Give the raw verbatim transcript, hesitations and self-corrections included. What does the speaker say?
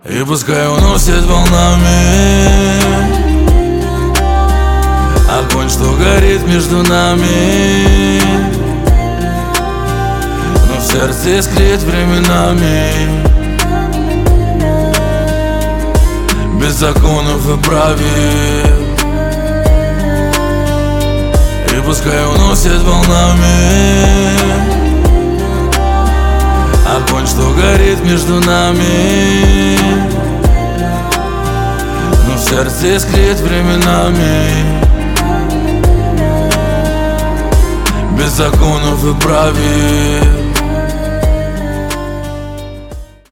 И пускай уносит волнами огонь, что горит между нами, но в сердце искрит временами. Без законов и правил. И пускай уносит волнами огонь, что горит между нами, но в сердце искрит временами. Без законов и правил.